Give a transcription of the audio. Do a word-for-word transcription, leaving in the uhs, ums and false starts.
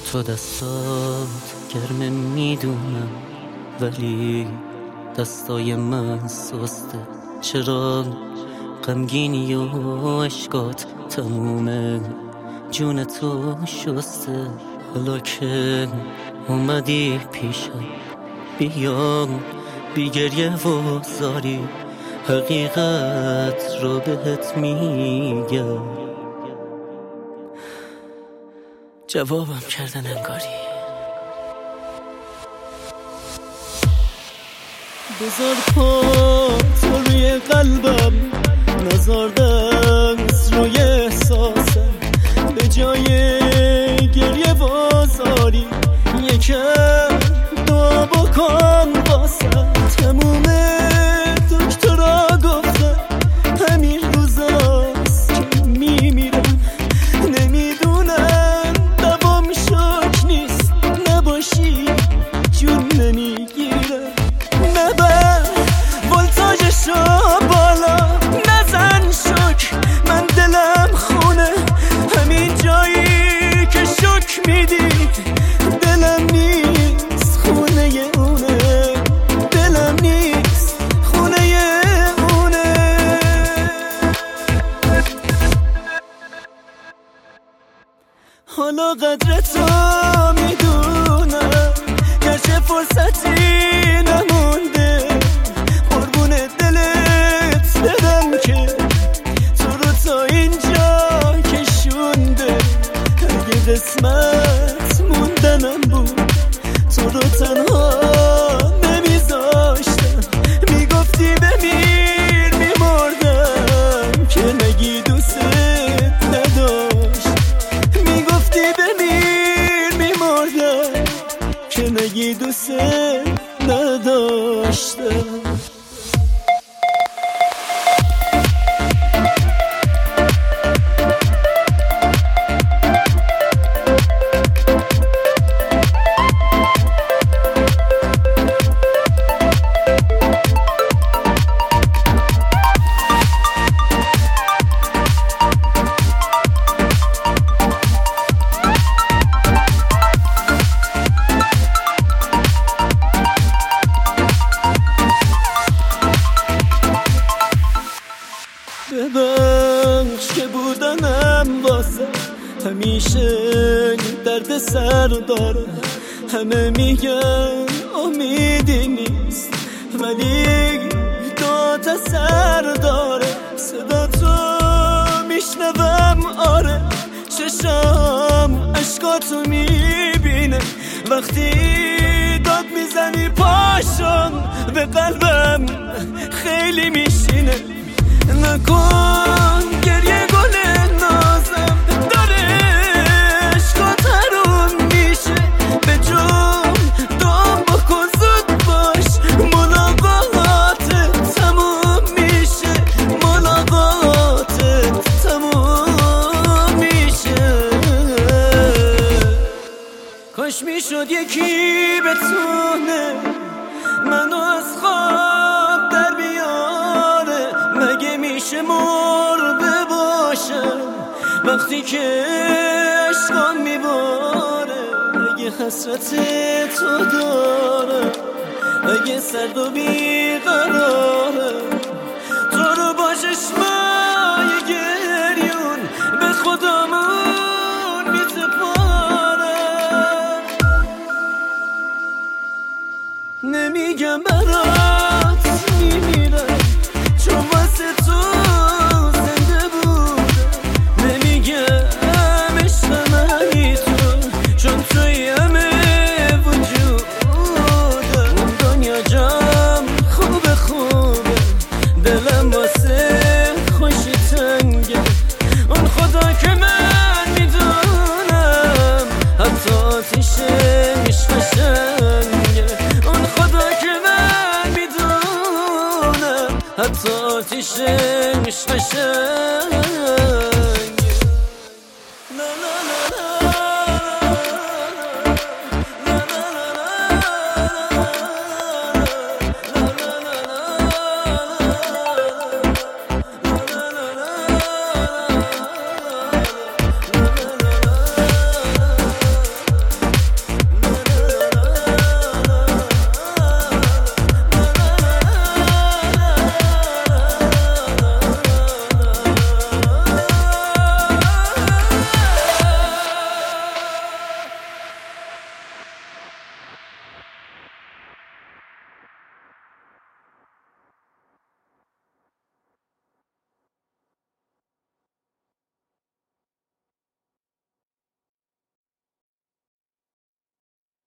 تو دستات گرمه میدونم، ولی دستای من سسته. چرا غمگینی و عشقات تمومه، جون تو شسته. حالا که اومدی پیشم، بیا بی گریه و زاری، حقیقت رو بهت میگم. جوابم کردن انگاری. بذار پا تو روی قلبم، نذار دست روی احساسم، به جای گریه و زاری یکم دعا بکن واسم. تموم دکترها گفتن همین روزاست که میمیرم، نمیدونن دوام شک نیست، نباشی جون نمیگیرم. نبر ولتاژشو بالا، نزن شک، من دلم خونه، همین جایی که شک میدی دلم نیست، خونه اونه، دلم نیست، خونه اونه. حالا قدرتو میدونم، گرچه فرصتی نمونده، قربون دلت برم که تو رو تا اینجا کشونده. اگه قسمت موندنم بود تو رو تنها نمیذاشتم، میگفتی بمیر میمردم که نگی دوست نداشت، میگفتی بمیر میمردم که نگی دوست نداشتم. ببخش که بودنم واسه همیشه درد سر داره. همه میگن امیدی نیست، ولی داد سر داره. صدا تو میشنوم، آره چشم اشکاتو میبینه، وقتی داد میزنی پاشم به قلبم خیلی میشینه. نکن گریه گل نازم، داره عشقات حروم میشه، به جون دام بکن زود باش، ملاقاتت تموم میشه، ملاقاتت تموم میشه. کاش میشد یکی بتونه منو از خواب در بیاره، مگه میشه مرده باشم وقتی که عشقم میباره. اگه حسرت تو داره، اگه سرد و بیقراره، تو رو با چشمای گریون به خودمون میسپاره. نمیگم برات میمیرم چون واسه تو زنده بودم، نمیگم عشق منی تو چون توی همه وجودم. اون دنیا جام خوب خوبه، دلم واسه خوشی تنگه، اون خدا که من میدونم حتی آتیش عشق قشنگه، اون خدا که من میدونم حتی آتیش عشق قشنگه.